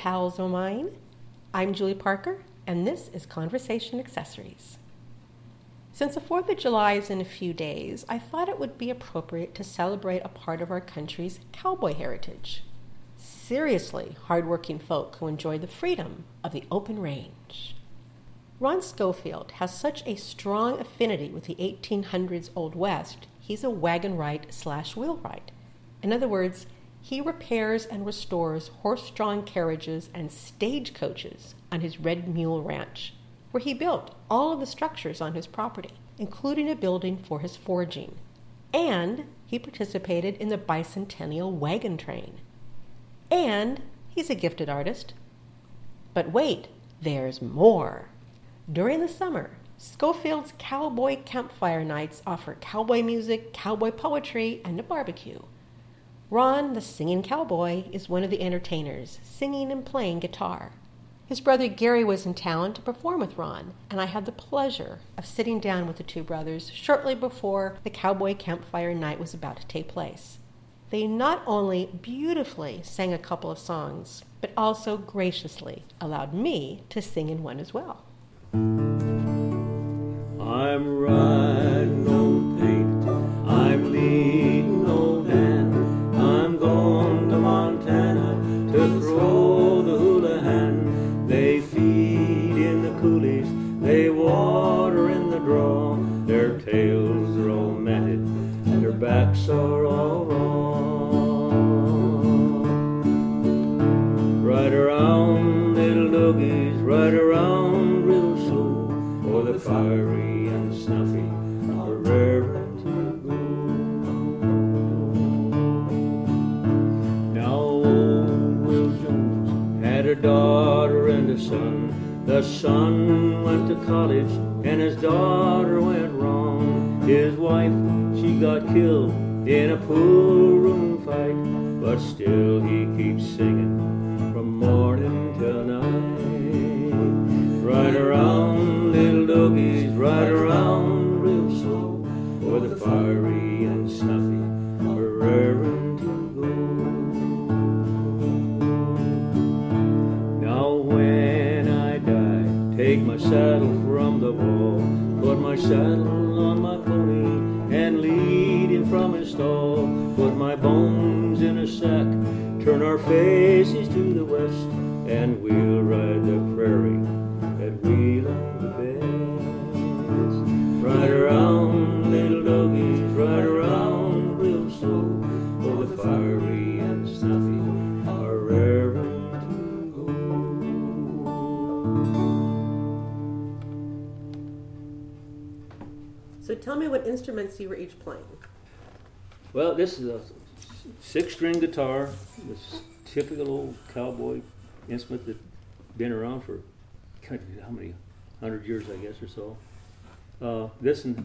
pals o' mine. I'm Julie Parker, and this is Conversation Accessories. Since the 4th of July is in a few days, I thought it would be appropriate to celebrate a part of our country's cowboy heritage. Seriously hardworking folk who enjoy the freedom of the open range. Ron Schofield has such a strong affinity with the 1800s Old West, he's a wagon-right/wheelwright. In other words, he repairs and restores horse-drawn carriages and stagecoaches on his Red Mule Ranch, where he built all of the structures on his property, including a building for his forging. And he participated in the bicentennial wagon train. And he's a gifted artist. But wait, there's more. During the summer, Schofield's Cowboy Campfire Nights offer cowboy music, cowboy poetry, and a barbecue. Ron, the singing cowboy, is one of the entertainers, singing and playing guitar. His brother Gary was in town to perform with Ron, and I had the pleasure of sitting down with the two brothers shortly before the Cowboy Campfire Night was about to take place. They not only beautifully sang a couple of songs, but also graciously allowed me to sing in one as well. I'm riding on paint, I'm leading old Dan, I'm going to Montana to throw the hula hand. They feed in the coulees, they water in the draw, their tails are all matted and their backs are all raw. Ride around, little doggies, ride around real slow, for the fiery and snuffy are raring to go. Now old Will Jones had a daughter and a son. The son went to college and his daughter went wrong. His wife, she got killed in a pool room fight, but still he keeps singing from morning till night. Ride around, little doggies, ride around real slow, for the fiery and snuffy are raring to go. Now when I die, take my saddle from the wall, put my saddle on my pony, and lead him from his stall. Put my bones in a sack, turn our faces to the west, and we'll ride the prairie that we love the best. Ride around, little doggies, ride around real slow, for the fiery and snuffy are raring to go. So tell me what instruments you were each playing. Well, this is a 6-string guitar, this typical old cowboy instrument that's been around for how many 100 years, I guess, or so. This and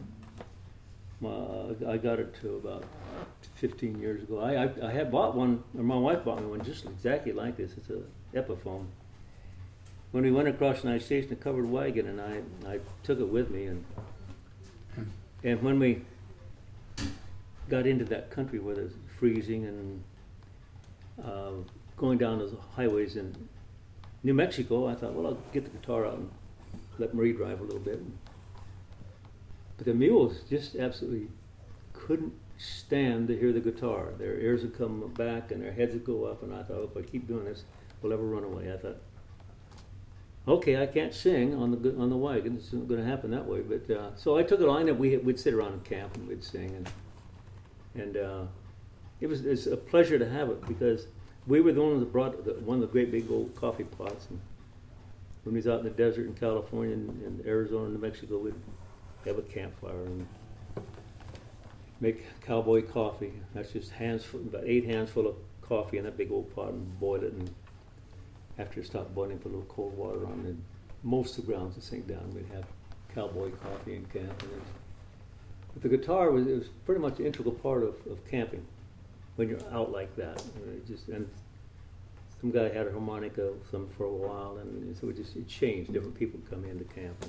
I got it to about 15 years ago. I had bought one, or my wife bought me one just exactly like this. It's a Epiphone. When we went across the United States in a covered wagon, and I took it with me, and when we got into that country where it's freezing and going down those highways in New Mexico, I thought, well, I'll get the guitar out and let Marie drive a little bit. But the mules just absolutely couldn't stand to hear the guitar. Their ears would come back and their heads would go up, and I thought, if I keep doing this, we'll never run away. I thought, okay, I can't sing on the wagon. It's not going to happen that way. But so I took it on, and we'd sit around in camp and we'd sing, and it was a pleasure to have it, because we were the ones that brought one of the great big old coffee pots. And when we was out in the desert in California and Arizona and New Mexico, we'd have a campfire and make cowboy coffee. That's just about 8 hands full of coffee in that big old pot, and boil it. And after it stopped boiling, put a little cold water on it. And most of the grounds would sink down. We'd have cowboy coffee in camp. But the guitar was pretty much an integral part of camping when you're out like that. And some guy had a harmonica for a while, and so it changed. Different people would come into camp.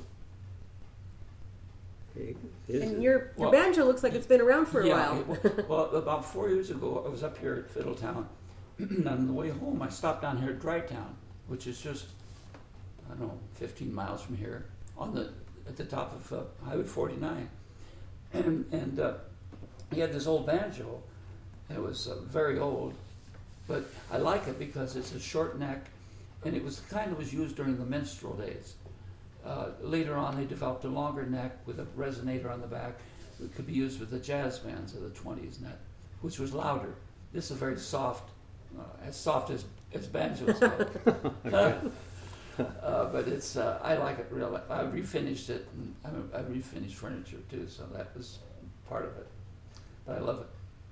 And your banjo looks like it's been around for a while. Well, about 4 years ago, I was up here at Fiddletown, and on the way home, I stopped down here at Dry Town, which is just, I don't know, 15 miles from here, at the top of Highway 49. And he had this old banjo. It was very old, but I like it because it's a short neck, and it was the kind that was used during the minstrel days. Later on, they developed a longer neck with a resonator on the back that could be used with the jazz bands of the 20s, and that, which was louder. This is very soft, as soft as banjos go. But it's I like it real. I refinished it, and I refinished furniture too, so that was part of it. But I love it.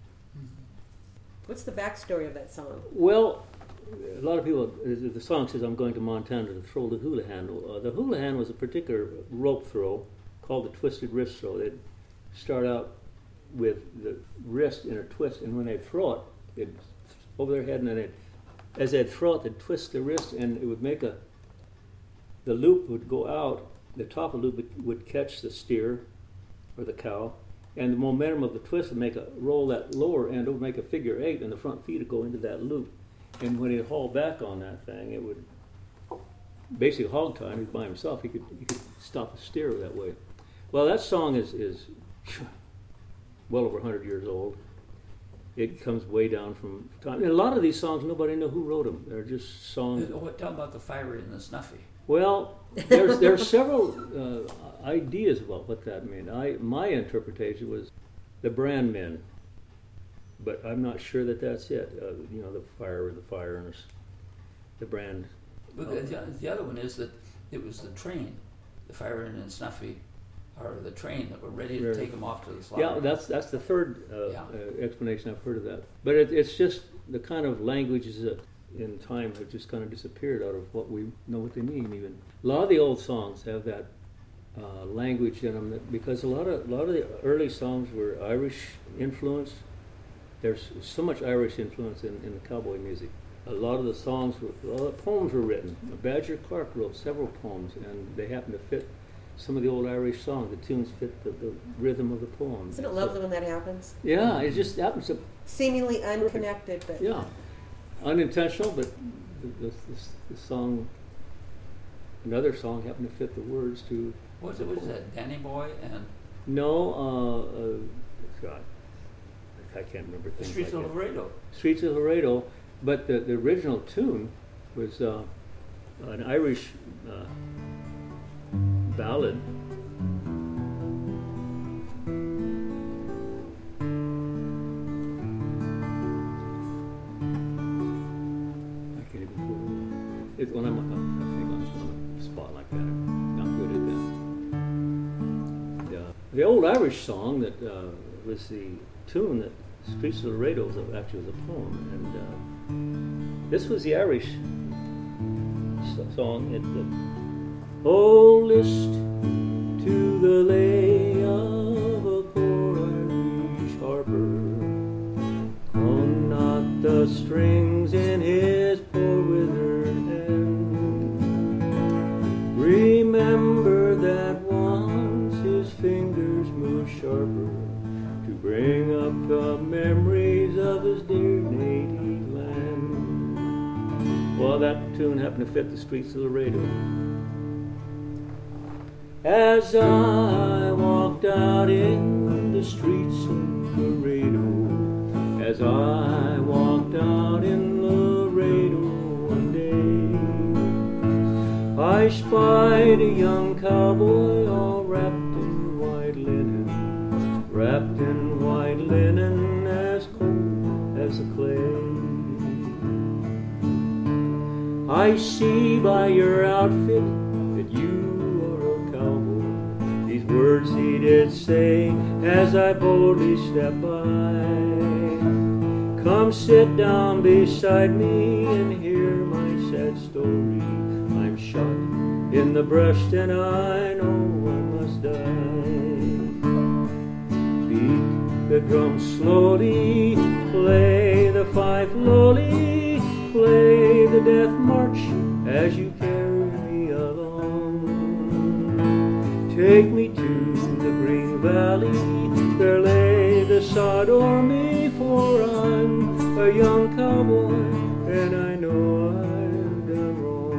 What's the backstory of that song? Well, a lot of people, the song says, I'm going to Montana to throw the hula hand. The hula hand was a particular rope throw called the twisted wrist throw. They'd start out with the wrist in a twist, and when they'd throw it, they'd over their head, and then as they'd throw it, they'd twist the wrist, and it would make the loop would go out, the top of the loop would catch the steer or the cow, and the momentum of the twist would roll that lower end over, make a figure 8, and the front feet would go into that loop. And when he'd haul back on that thing, it would basically hog time. He's by himself. He could stop a steer that way. Well, that song is well over 100 years old. It comes way down from time. And a lot of these songs, nobody knew who wrote them. They're just songs. Tell about the fiery and the snuffy. Well, there's several ideas about what that meant. My interpretation was the brand men, but I'm not sure that's it. The fire and the brand. But the other one is that it was the train, the fire and snuffy, or the train that were ready to take them off to the slaughter. Yeah, that's the third explanation I've heard of that. But it's just the kind of languages that in time have just kind of disappeared out of what we know what they mean. Even a lot of the old songs have that language in them because a lot of the early songs were Irish influenced. There's so much Irish influence in the cowboy music. A lot of the poems were written. Badger Clark wrote several poems, and they happen to fit some of the old Irish songs. The tunes fit the rhythm of the poem. Isn't it lovely when that happens? Yeah, it just happens to... Seemingly unconnected, but... Yeah, unintentional, but the song, another song happened to fit the words to... What is that, Danny Boy and... No, God, I can't remember things Streets like of Laredo. Streets of Laredo, but the original tune was an Irish ballad. I can't even put it. When I'm on a spot like that, I'm not good at that. Yeah. The old Irish song that was the tune that Streets of Laredo actually was a poem, and this was the Irish song. Oh, list to the lay of a poor Irish harper, on not the strings in his poor withered hand. Remember that once his fingers moved sharper to bring up the memories of his dear native land. Well, that tune happened to fit the Streets of Laredo. As I walked out in the streets of Laredo, as I walked out in Laredo one day, I spied a young cowboy all wrapped in white linen, as cold as the clay. I see by your outfit that you words he did say as I boldly stepped by. Come sit down beside me and hear my sad story. I'm shot in the breast and I know I must die. Beat the drum slowly, play the fife lowly, play the death march as you carry me along. Take me to the green valley, there lay the sod o'er me, for I'm a young cowboy and I know I've done wrong.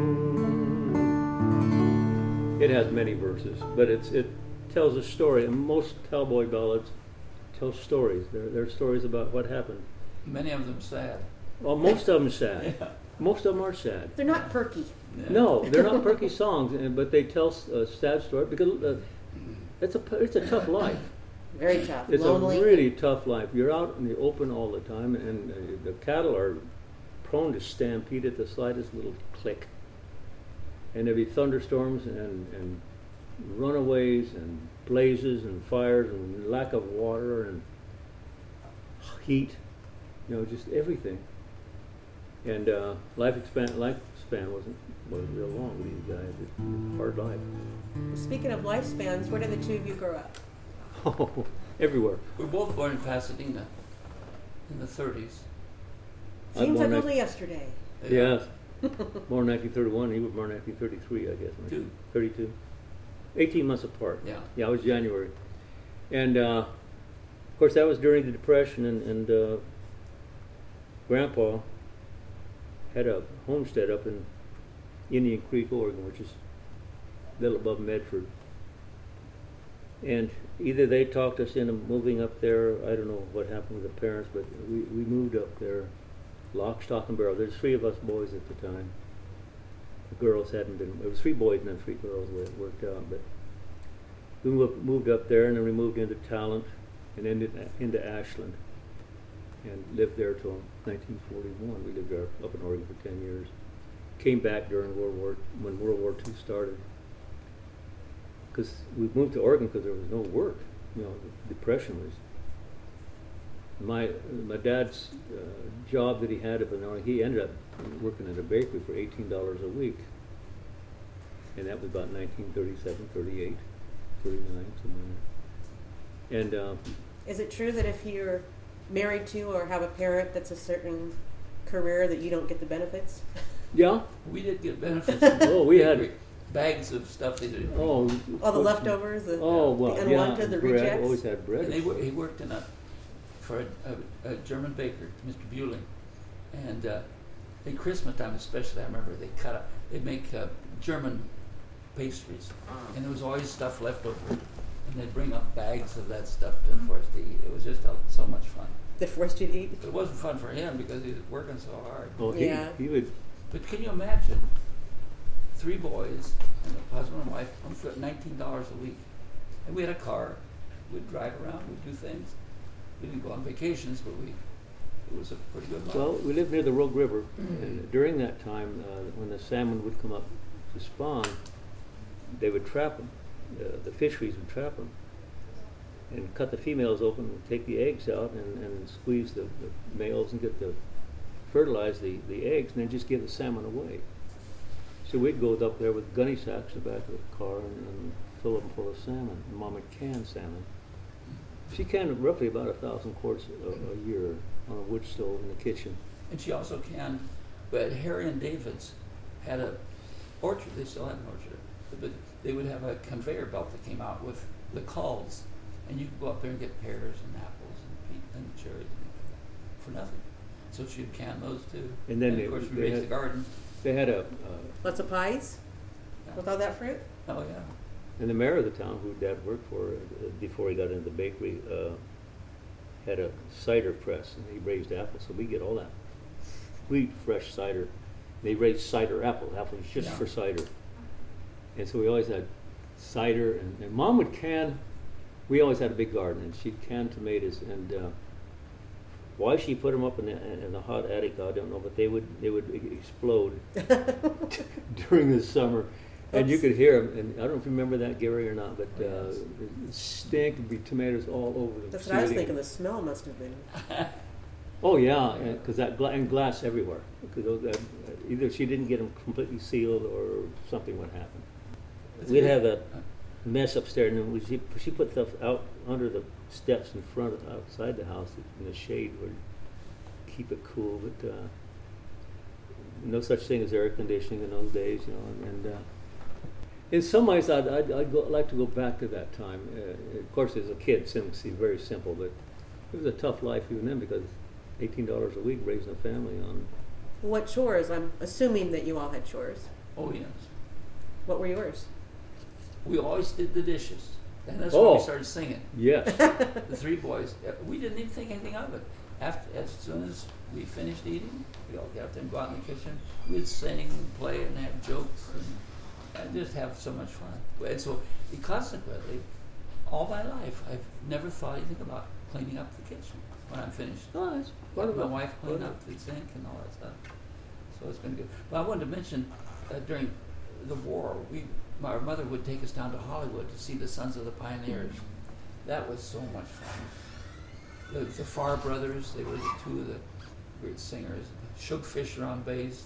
It has many verses, but it tells a story. And most cowboy ballads tell stories. They're stories about what happened. Many of them sad. Well, most of them sad. Yeah. Most of them are sad. They're not perky. Yeah. No, they're not perky songs, but they tell a sad story because it's a tough life. Very tough. It's Lonely. a really tough life. You're out in the open all the time, and the cattle are prone to stampede at the slightest little click. And there'll be thunderstorms and runaways and blazes and fires and lack of water and heat, just everything. And lifespan wasn't real long with these guys. It's a hard life. Speaking of lifespans, where did the two of you grow up? Oh, everywhere. We were both born in Pasadena in the 30s. Seems like born only yesterday. Yes. Born 1931. He was born 1933, I guess. Two. 32. 18 months apart. Yeah. Yeah, it was January. And, of course, that was during the Depression, and Grandpa had a homestead up in Indian Creek, Oregon, which is a little above Medford. And either they talked us into moving up there, I don't know what happened with the parents, but we moved up there, lock, stock, and barrel. There's 3 of us boys at the time. The girls hadn't been, it was 3 boys and then 3 girls the way it worked out. But we moved up there, and then we moved into Talent and then into Ashland and lived there till 1941. We lived there up in Oregon for 10 years. Came back during when World War II started. Because we moved to Oregon because there was no work. The Depression was. My dad's job that he had up in Oregon, he ended up working at a bakery for $18 a week. And that was about 1937, 38, 39, somewhere. And Is it true that if you're married to or have a parent that's a certain career that you don't get the benefits? yeah. We did get benefits. Oh, we had bags of stuff they didn't. all All the leftovers, the well, unwanted, the bread. rejects? Always had bread. And he worked for a German baker, Mr. Buehling, and at Christmas time especially, I remember they make German pastries, and there was always stuff left over, and they'd bring up bags of that stuff for us to eat. It was just so much fun. That forced you to eat? It wasn't fun for him because he was working so hard. Oh, Yeah. he would. But can you imagine 3 boys and a husband and wife on foot, $19 a week, and we had a car. We'd drive around. We'd do things. We didn't go on vacations, but it was a pretty good life. Well, we lived near the Rogue River, and during that time, when the salmon would come up to spawn, they would trap them. The fisheries would trap them and cut the females open, and take the eggs out, and squeeze the males and fertilize the eggs, and then just give the salmon away. So we'd go up there with gunny sacks in the back of the car and fill them full of salmon. And Mom would can salmon. She canned roughly about 1,000 quarts a year on a wood stove in the kitchen. And she also canned, but Harry and David's had an orchard. They still have an orchard. But they would have a conveyor belt that came out with the culls. And you could go up there and get pears and apples and cherries for nothing. So she'd can those too. And then of course we raised the garden. They had Lots of pies with all that fruit? Oh yeah. and the mayor of the town, who Dad worked for before he got into the bakery, had a cider press, and he raised apples. So we get all that sweet, fresh cider. They raised cider apples just for cider. And so we always had cider, and Mom would can. We always had a big garden, and she'd can tomatoes. And why she put them up in the hot attic, I don't know, but they would explode during the summer. And you could hear them, and I don't know if you remember that, Gary, or not, but it stink, there'd be tomatoes all over the That's ceiling. what I was thinking. The smell must have been. Oh yeah, because and glass everywhere. Because either she didn't get them completely sealed, or something would happen. We'd have a mess upstairs, and then she put stuff out under the steps in front, outside the house, in the shade, would keep it cool. But no such thing as air conditioning in those days, and in some ways, I'd like to go back to that time. Of course, as a kid, it seemed very simple, but it was a tough life even then, because $18 a week raising a family on. What chores? I'm assuming that you all had chores. Oh yes. What were yours? We always did the dishes. And that's when we started singing. Yes. The three boys. We didn't even think anything of it. As soon as we finished eating, we all get up there and go out in the kitchen. We'd sing and play and have jokes and just have so much fun. And so, consequently, all my life, I've never thought anything about cleaning up the kitchen when I'm finished. Oh, that's Let my wife clean up the zinc and all that stuff. So it's been good. But I wanted to mention, during the war, my mother would take us down to Hollywood to see the Sons of the Pioneers. That was so much fun. The Farr brothers, they were the two of the great singers. Shug Fisher on bass.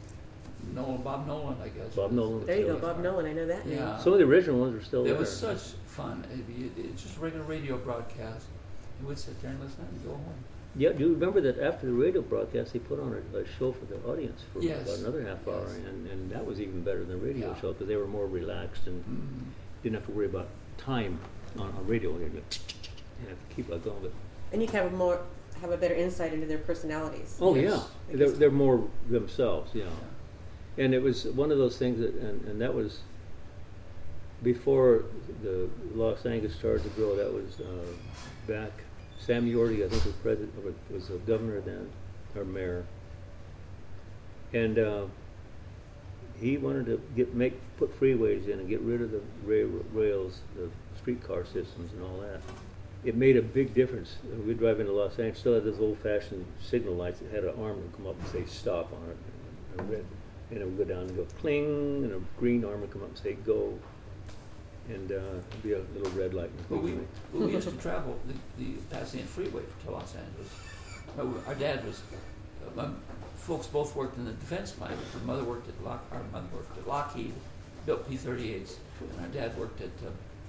Bob Nolan, I guess. Bob Nolan. There you go, Bob Nolan. I know that name. Yeah. Some of the original ones are still there. It was such fun. It's just a regular radio broadcast. You would sit there and listen and go home. Yeah, do you remember that after the radio broadcast, they put on a show for the audience for Yes. about another half hour, Yes. and that was even better than the radio Yeah. show because they were more relaxed and didn't have to worry about time on radio. You have to keep it going. But And you can have a better insight into their personalities. oh Yes. yeah, they're more themselves, you know. And it was one of those things that, and that was before the Los Angeles started to grow. That was back. Sam Yorty, I think, was president, or was the governor then, or mayor, and he wanted to put freeways in and get rid of the rails, the streetcar systems, and all that. It made a big difference. We'd drive into Los Angeles, still had those old-fashioned signal lights that had an arm that would come up and say stop on it, and red, and it would go down and go cling, and a green arm would come up and say go. And it'd be a little red light. Well, we used to travel the Pasadena Freeway to Los Angeles. Our dad was, my folks both worked in the defense plant. Our mother worked at Lockheed, built P-38s, and our dad worked at,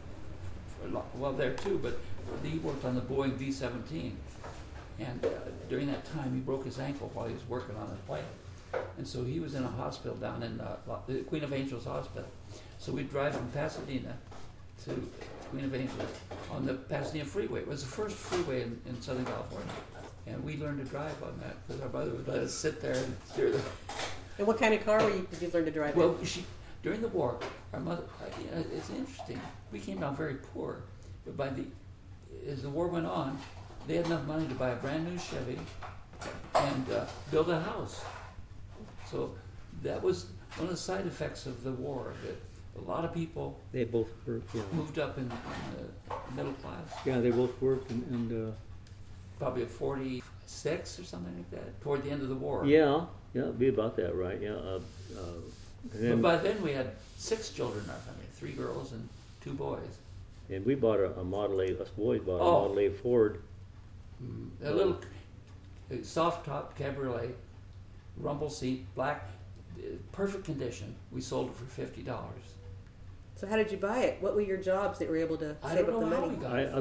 there too, but he worked on the Boeing D-17. And during that time, he broke his ankle while he was working on the plane. And so he was in a hospital down in the Queen of Angels Hospital. So we'd drive from Pasadena to Queen of Angels on the Pasadena Freeway. It was the first freeway in Southern California. And we learned to drive on that because our mother would let us sit there and steer the... And what kind of car did you learn to drive Well, in? during the war, our mother, it's interesting. We came down very poor. But as the war went on, they had enough money to buy a brand new Chevy and build a house. So that was one of the side effects of the war, that a lot of people They both worked, you know. moved up in the middle class. Yeah, they both worked, and Probably at 46 or something like that, toward the end of the war. yeah, it'd be about that, right? Yeah. And then, But by then we had 6 children in our family, 3 girls and 2 boys. and we bought a Model A. Us boys bought a Oh. Model A Ford. A little soft top cabriolet, rumble seat, black, perfect condition. We sold it for $50. So how did you buy it? What were your jobs that were able to I save don't up the know how money? we got it.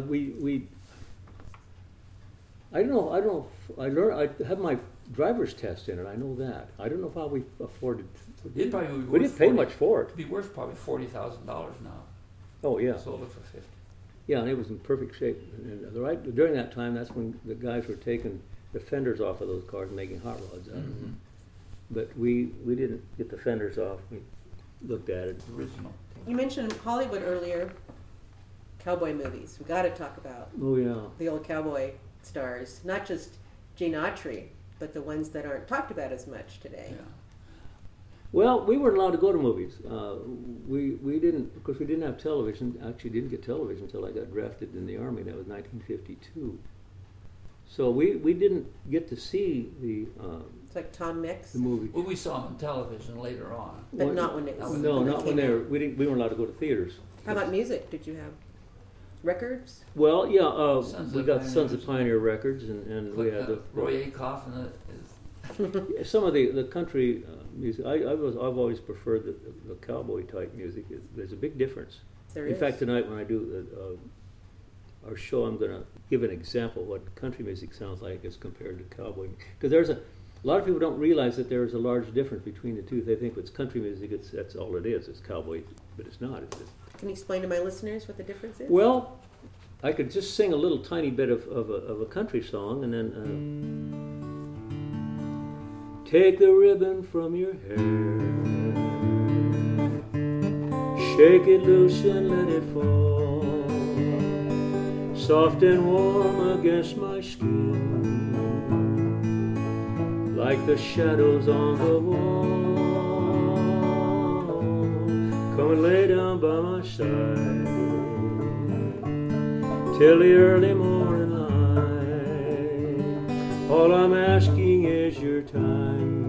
I don't know. I learned. I had my driver's test in it. I know that. I don't know how we afforded. It'd probably be We worth didn't pay 40 much for it. It'd be worth probably $40,000 now. Oh yeah, Sold it for 50. yeah, and it was in perfect shape. And during that time, that's when the guys were taking the fenders off of those cars and making hot rods out of them. But we didn't get the fenders off. We looked at it. Original. You mentioned Hollywood earlier. Cowboy movies. We got to talk about Oh yeah. the old cowboy stars, not just Gene Autry, but the ones that aren't talked about as much today. Yeah. Well, we weren't allowed to go to movies. We didn't, because we didn't have television. Actually, didn't get television until I got drafted in the Army. That was 1952. So we didn't get to see the It's like Tom Mix, movie. Well, we saw them on television later on. but Well, not when it was. No, when it not when came they out. were. We weren't allowed to go to theaters. How about music? Did you have records? Well, yeah, Sons we of got Pioneers. Sons of Pioneer records, and we had Roy Acuff and some of the country music. I've always preferred the cowboy type music. There's a big difference. There In is. fact, tonight when I do our show, I'm going to give an example of what country music sounds like as compared to cowboy. Because there's a lot of people don't realize that there is a large difference between the two. They think it's country music. That's all it is. It's cowboy, but it's not. Can you explain to my listeners what the difference is? Well, I could just sing a little tiny bit of a country song, and then take the ribbon from your hair, Shake it loose and let it fall, soft and warm against my skin, like the shadows on the wall. Come and lay down by my side till the early morning light. All I'm asking is your time.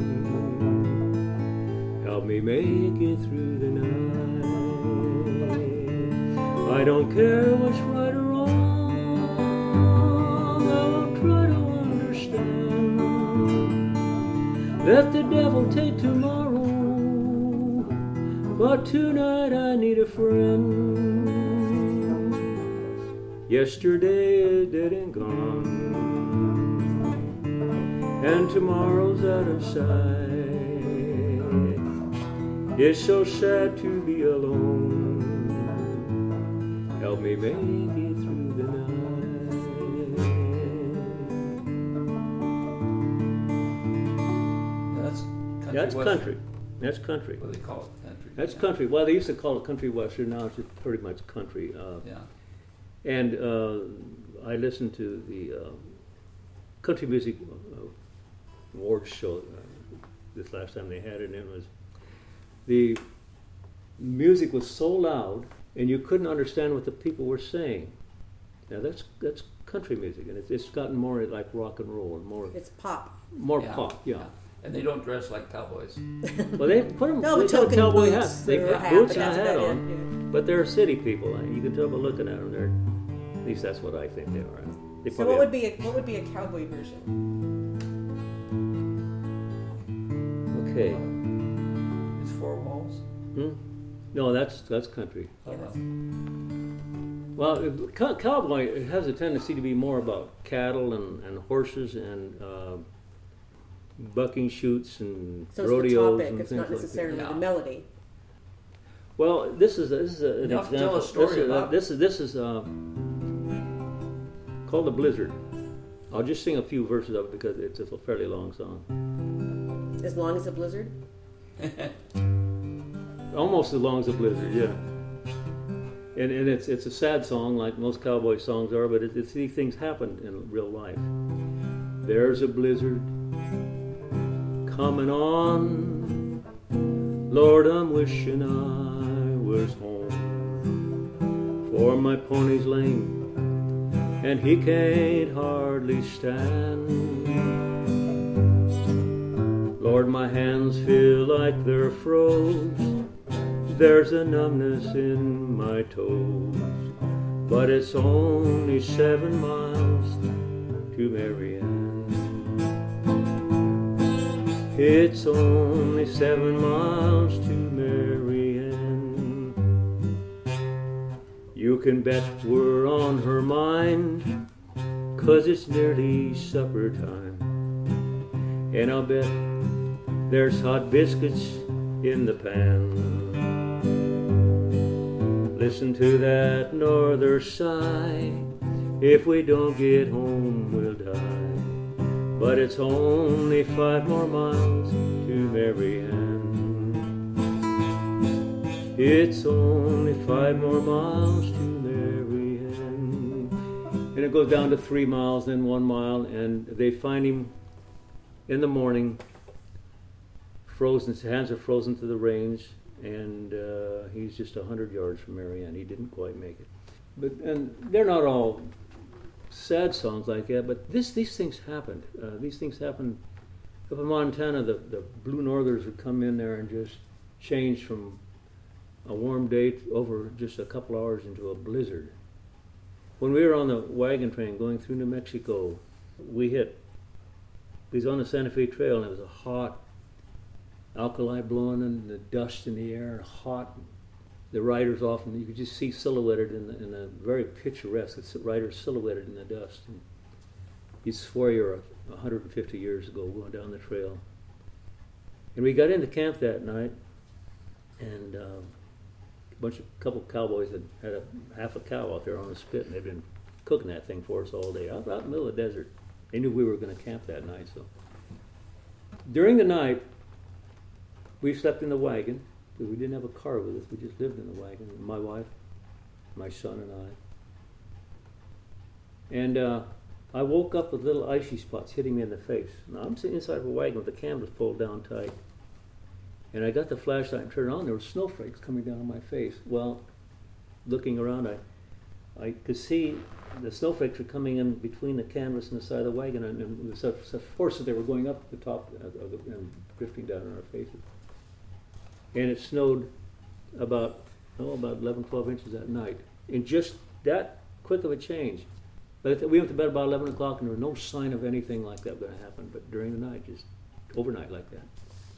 Help me make it through the night. I don't care what's right or wrong, I'll try to understand. Let the devil take tomorrow, but tonight I need a friend. Yesterday is dead and gone, and tomorrow's out of sight. It's so sad to be alone. Help me make it through the night. That's country. That's country. What do they call it? Country. That's country. Well, they used to call it country western. Now it's just pretty much country. And I listened to the country music awards show this last time they had it, and it was, the music was so loud and you couldn't understand what the people were saying. Now that's country music, and it's gotten more like rock and roll and more. It's pop. More pop, yeah. And they don't dress like cowboys. Well, they put them. No, they the token cowboy boots. hats. They or put hat, boots but and a that's hat about on. it. But they're city people. You can tell by looking at them. They're, at least that's what I think they are. They So probably what would be a cowboy version? Okay. It's four walls. No, that's country. Yes. Well, cowboy, it has a tendency to be more about cattle and horses and bucking shoots and So it's rodeos the topic. and It's things not like necessarily that. the melody. Well, this is an You have to example. tell a story about this is called The Blizzard. I'll just sing a few verses of it because it's a fairly long song. As long as a blizzard? Almost as long as The Blizzard, yeah. And it's a sad song like most cowboy songs are, but these things happen in real life. There's a blizzard coming on, Lord, I'm wishing I was home, for my pony's lame and he can't hardly stand. Lord, my hands feel like they're froze, there's a numbness in my toes, but it's only 7 miles to Marianne. It's only 7 miles to Marianne. You can bet we're on her mind, 'cause it's nearly supper time. And I'll bet there's hot biscuits in the pan. Listen to that norther sigh, if we don't get home we'll die. But it's only 5 more miles to Marianne. It's only 5 more miles to Marianne. And it goes down to 3 miles, then 1 mile, and they find him in the morning, frozen. His hands are frozen to the reins, and he's just 100 yards from Marianne. He didn't quite make it. And they're not all sad songs like that, but these things happened. These things happened up in Montana. The Blue Northers would come in there and just change from a warm day over just a couple hours into a blizzard. When we were on the wagon train going through New Mexico, we was on the Santa Fe Trail, and it was a hot alkali blowing and the dust in the air, hot. The riders often, you could just see silhouetted in the very picturesque, the riders silhouetted in the dust. And you'd swear you're 150 years ago going down the trail. And we got into camp that night, and a couple cowboys had half a cow out there on a spit, and they'd been cooking that thing for us all day out in the middle of the desert. They knew we were going to camp that night. So during the night, we slept in the wagon. because we didn't have a car with us. We just lived in the wagon. My wife, my son, and I. And I woke up with little icy spots hitting me in the face. Now I'm sitting inside of a wagon with the canvas pulled down tight. And I got the flashlight and turned it on. There were snowflakes coming down on my face. Well, looking around, I could see the snowflakes were coming in between the canvas and the side of the wagon, and with such force that they were going up the top and drifting down on our faces. And it snowed about 11, 12 inches that night. In just that quick of a change. But we went to bed about 11 o'clock, and there was no sign of anything like that going to happen. But during the night, just overnight like that.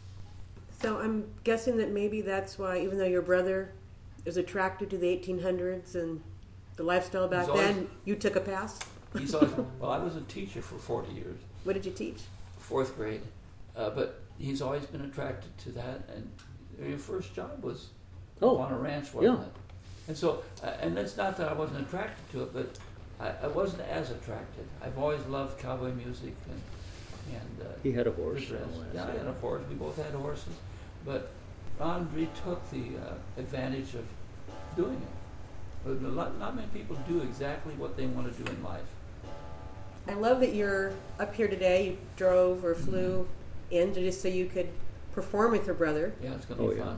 So I'm guessing that maybe that's why, even though your brother is attracted to the 1800s and the lifestyle back then, you took a pass? He's always, well, I was a teacher for 40 years. What did you teach? 4th grade. But he's always been attracted to that. And your first job was on a ranch, wasn't it? And so, and it's not that I wasn't attracted to it, but I wasn't as attracted. I've always loved cowboy music and he had a horse. Yeah, I had a horse. We both had horses. But Ron retook the advantage of doing it. But not many people do exactly what they want to do in life. I love that you're up here today. You drove or flew in just so you could perform with your brother. Yeah, it's going to be fun.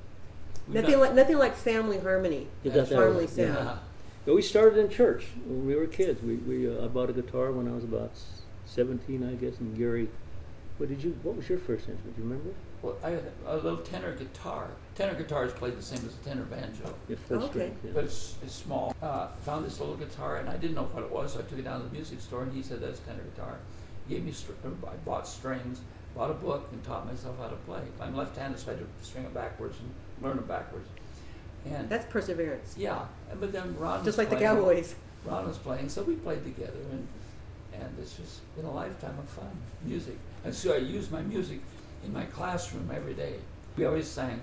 Nothing like family harmony. Family sound. Yeah. But we started in church when we were kids. I bought a guitar when I was about 17, I guess, and Gary. What was your first instrument? Do you remember? Well, I had a little tenor guitar. Tenor guitar is played the same as a tenor banjo. Yeah, first string, yeah. But it's small. Found this little guitar, and I didn't know what it was, so I took it down to the music store, and he said, that's tenor guitar. He gave me, I bought strings, bought a book, and taught myself how to play. I'm left-handed, so I had to string it backwards and learn it backwards. And that's perseverance. Yeah, but then Ron just was like playing, the Cowboys. Ron was playing, so we played together, and it's just been a lifetime of fun, music. And so I use my music in my classroom every day. We always sang,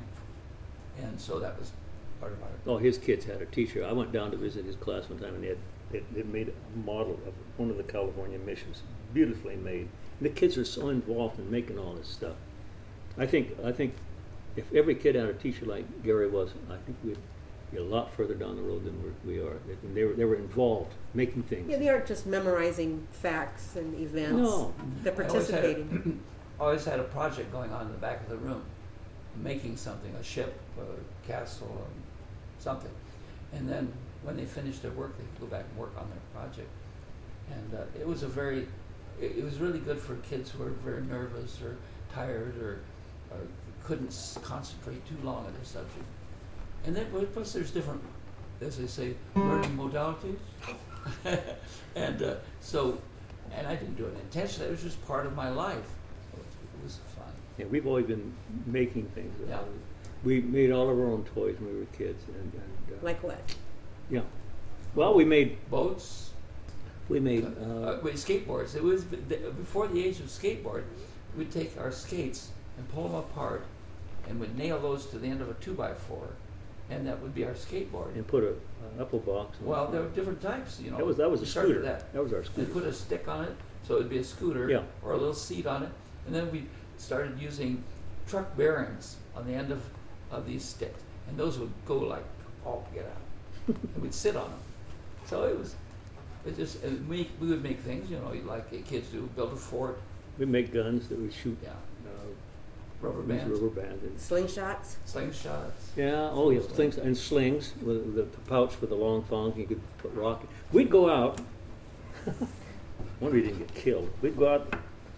and so that was part of our... Oh, his kids had a teacher. I went down to visit his class one time, and they made a model of one of the California missions, beautifully made. And the kids are so involved in making all this stuff. I think if every kid had a teacher like Gary was, I think we'd be a lot further down the road than we are. They were involved, making things. Yeah, they aren't just memorizing facts and events. No. They're participating. I always had a project going on in the back of the room, making something, a ship, a castle, or something. And then when they finished their work, they'd go back and work on their project. And it was really good for kids who were very nervous or tired or couldn't concentrate too long on their subject. And then, plus there's different, as they say, learning modalities. And and I didn't do it intentionally. It was just part of my life. It was fun. Yeah, we've always been making things. Yeah. We made all of our own toys when we were kids. And like what? Yeah. Well, we made boats. We made skateboards. It was before the age of skateboard. We'd take our skates and pull them apart, and we'd nail those to the end of a 2x4, and that would be our skateboard. And put an apple box. Well, there were different types, you know. That was a scooter. That was our scooter. We put a stick on it, so it would be a scooter, or a little seat on it, and then we started using truck bearings on the end of these sticks, and those would go like all get out, and we'd sit on them. So we would make things, you know, like kids do, build a fort. We make guns that we shoot. Yeah. Rubber bands. Slingshots. Yeah. Oh, yeah. Slings and slings with the pouch with the long thongs. You could put rock. We'd go out. One we didn't get killed. We'd go out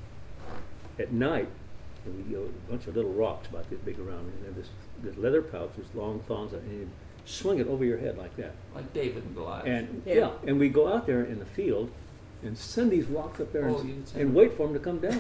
at night, and we'd go a bunch of little rocks about this big around, and then this leather pouch, this long thongs, and you'd swing it over your head like that. Like David and Goliath. And and we'd go out there in the field and send these rocks up there and wait for them to come down.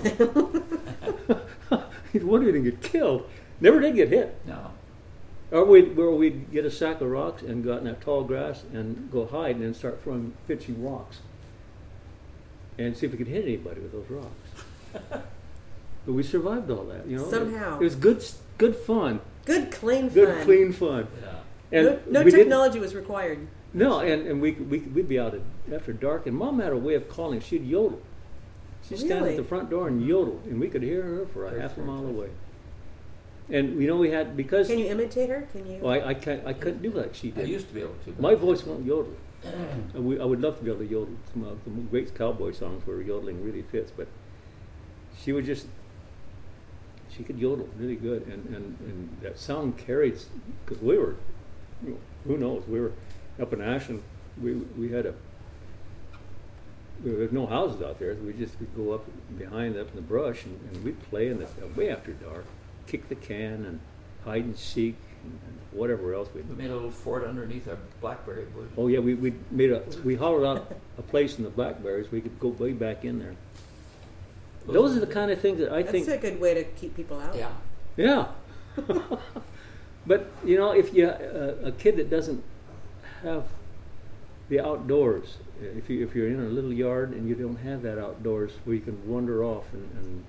One didn't get killed. Never did get hit. No. Or we'd get a sack of rocks and go out in that tall grass and go hide and then start pitching rocks and see if we could hit anybody with those rocks. But we survived all that, you know. Somehow. It was good fun. Good clean fun. Yeah. And no technology was required. No, and we'd be out after dark, and Mom had a way of calling. She'd yodel. She'd stand at the front door and yodel, and we could hear her for a half a mile away. And we had, because Can you imitate her? Can you? well, I couldn't do like she I did. used to be able to. but- My voice won't yodel. I would love to be able to yodel. Some great cowboy songs where yodeling really fits, but she would just, she could yodel really good, and that sound carried, because we were, who knows, we were up in Ashland, we had there was no houses out there, so we just would go up behind up in the brush, and we'd play in the way after dark, kick the can, and hide and seek, and whatever else we We made a little fort underneath our blackberry bush. Oh yeah, we hollowed out a place in the blackberries. We could go way back in there. Those are the kind of things that I think. That's a good way to keep people out. Yeah. Yeah. But if you a kid that doesn't have the outdoors, if you're in a little yard and you don't have that outdoors where you can wander off and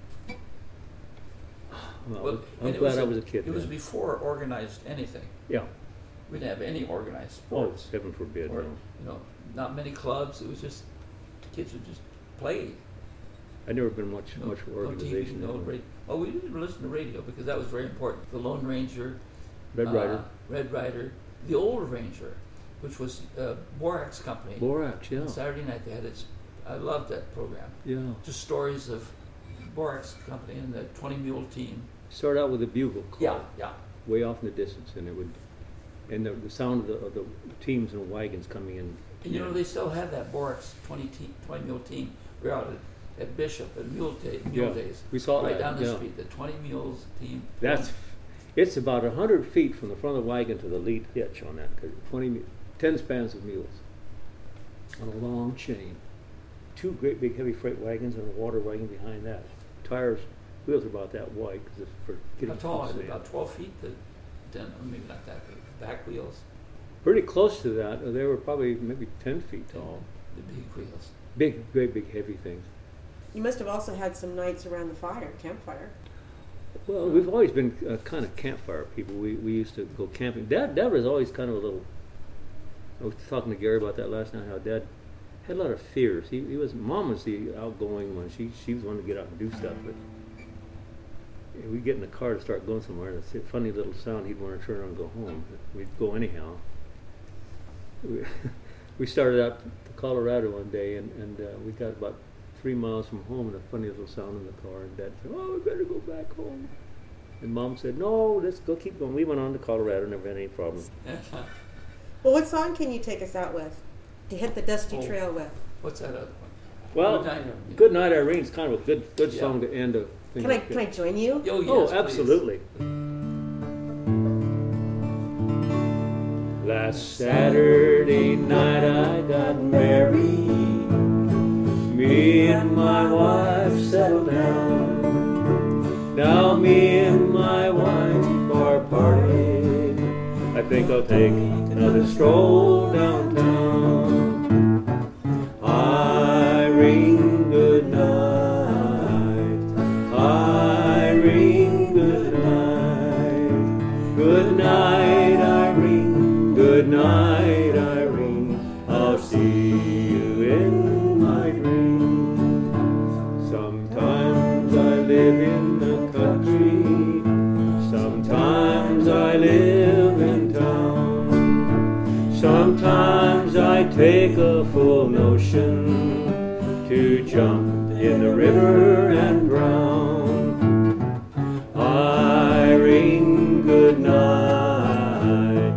well, I'm and glad I was a kid. It was then. before organized anything. Yeah. We didn't have any organized Oh, sports. heaven forbid. Or, No. not many clubs. It was just kids would just play. I've never been much No organization. TV, no radio. Oh, we didn't listen to radio because that was very important. The Lone Ranger, Red Rider. Red Rider, the Old Ranger, which was Borax Company. Borax, yeah. On Saturday night they had it. I loved that program. Yeah. Just stories of Borax Company and the 20 Mule team. Start out with a bugle call. Yeah. Way off in the distance, and it would, and the sound of the teams and wagons coming in. And they still have that Borax 20 Mule team. We're out at Bishop at Mule Days. We saw right that, down the yeah. street. The 20 Mules team. It's about 100 feet from the front of the wagon to the lead hitch on that. 10 spans of mules on a long chain. 2 great big heavy freight wagons and a water wagon behind that. Wheels are about that wide because for getting How tall? through Is it sand. about 12 feet? Maybe not that big. Back wheels, Pretty close to that. They were probably maybe 10 feet tall. the big wheels. Great big heavy things. You must have also had some nights around the campfire. Well, we've always been kind of campfire people. We used to go camping. Dad was always kind of a little. I was talking to Gary about that last night. How Dad had a lot of fears. Mom was the outgoing one. She was the one to get out and do stuff. But we'd get in the car to start going somewhere, and it's a funny little sound. He'd want to turn around and go home. We'd go anyhow. We started out to Colorado one day, and we got about 3 miles from home, and a funny little sound in the car, and Dad said, "Oh, we better go back home." And Mom said, "No, let's go keep going." We went on to Colorado, never had any problems. Well, what song can you take us out with? To hit the dusty trail with? What's that other one? Well, Good Night, Irene. Good Night, Irene is kind of a good Yeah. song to end a thing. Can I join you? Oh, yes, Oh, please. absolutely. Last Saturday night I got married. Me and my wife settled down. Now me and my wife are parted. I think I'll take another stroll downtown. Irene, good night. Irene, good night. Good night, Irene. Good night, Irene. I'll see you in my dreams. Sometimes I live in the country. Sometimes I live in town. Sometimes I take a full notion to jump in the river and drown. Irene, good night.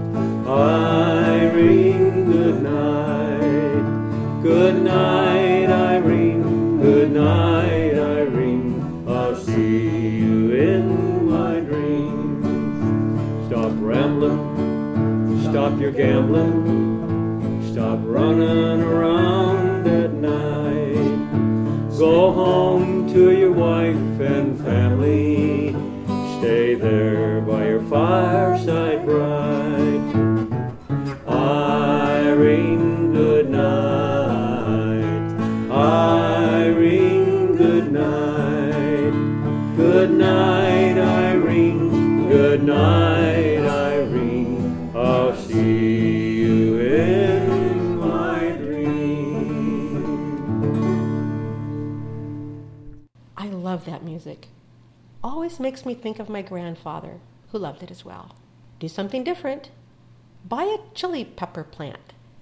Irene, good night. Good night, Irene. Good night, Irene. I'll see you in my dreams. Stop rambling. Stop your gambling. Stop running around at night. Go home to your wife and family. Stay there by your fireside bright. Irene, good night. Irene, good night. Good night, Irene. Good night, Irene. I'll see you in my dream. I love that music. Always makes me think of my grandfather, who loved it as well. Do something different. Buy a chili pepper plant.